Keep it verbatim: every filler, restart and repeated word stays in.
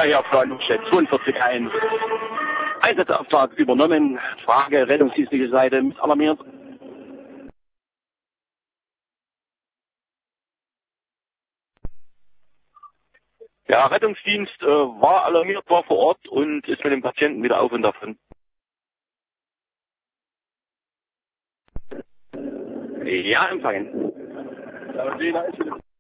Ja, ja, Frau Luschet, zweiundvierzig eins. Einsatzauftrag übernommen. Frage, rettungsdienstliche Seite mit alarmiert. Ja, Rettungsdienst äh, war alarmiert, war vor Ort und ist mit dem Patienten wieder auf und davon. Ja, empfangen.